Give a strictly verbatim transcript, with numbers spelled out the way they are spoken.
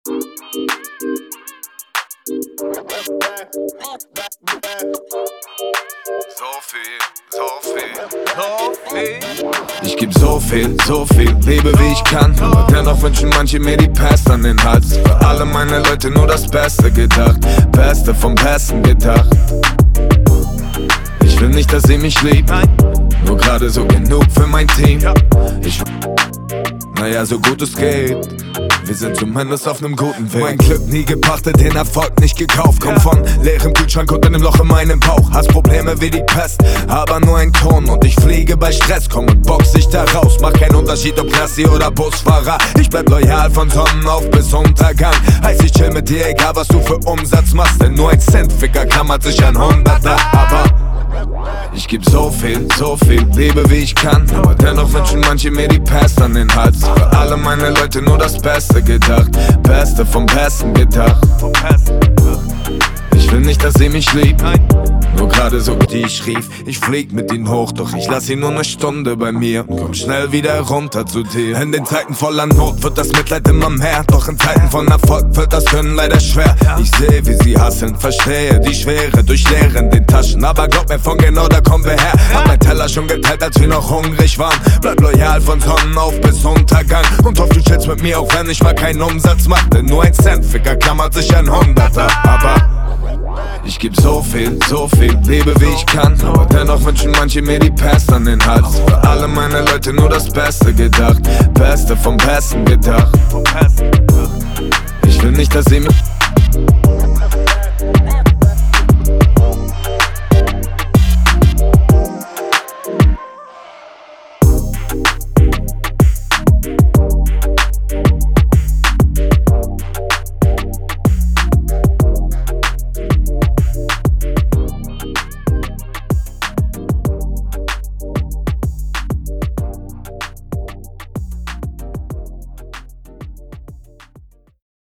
So viel, so viel, so viel. Ich geb so viel, so viel, lebe wie ich kann. Aber dennoch wünschen manche mir die Pest an den Hals. Für alle meine Leute nur das Beste gedacht, Beste vom Besten gedacht. Ich will nicht, dass sie mich liebt, nur gerade so genug für mein Team. Ich naja, so gut es geht, wir sind zumindest auf nem guten Weg. Mein Glück nie gepachtet, den Erfolg nicht gekauft. Komm von leerem Kühlschrank und einem Loch in meinem Bauch. Hast Probleme wie die Pest, aber nur ein Ton. Und ich fliege bei Stress, komm und box dich da raus. Mach keinen Unterschied, ob Klassi oder Busfahrer. Ich bleib loyal von Sonnenauf bis Untergang. Heißt, ich chill mit dir, egal was du für Umsatz machst. Denn nur ein Cent-Ficker klammert sich an Hunderter. Aber ich geb so viel, so viel, lebe wie ich kann. Aber dennoch wünschen manche mir die Pest an den Hals. Für alle meine Leute nur das Beste gedacht, Beste vom Besten gedacht. Ich will nicht, dass sie mich liebt, nur gerade so wie ich rief. Ich flieg mit ihnen hoch, doch ich lass sie nur ne Stunde bei mir. Komm schnell wieder runter zu dir. In den Zeiten voller Not wird das Mitleid immer mehr. Doch in Zeiten von Erfolg wird das Können leider schwer. Ich seh, wie sie hasseln, verstehe die Schwere durch Leere in den Taschen. Aber glaub mir, von genau da kommen wir her. Hab mein Teller schon geteilt, als wir noch hungrig waren. Bleib loyal von Sonnenauf bis Untergang. Und hoff, du chillst mit mir, auch wenn ich mal keinen Umsatz mach. Denn nur ein Cent-Ficker klammert sich an Hunderter. Aber ich geb so viel, so viel, lebe wie ich kann. Aber dennoch wünschen manche mir die Pest an den Hals. Für alle meine Leute nur das Beste gedacht, Beste vom Besten gedacht. Ich will nicht, dass sie mich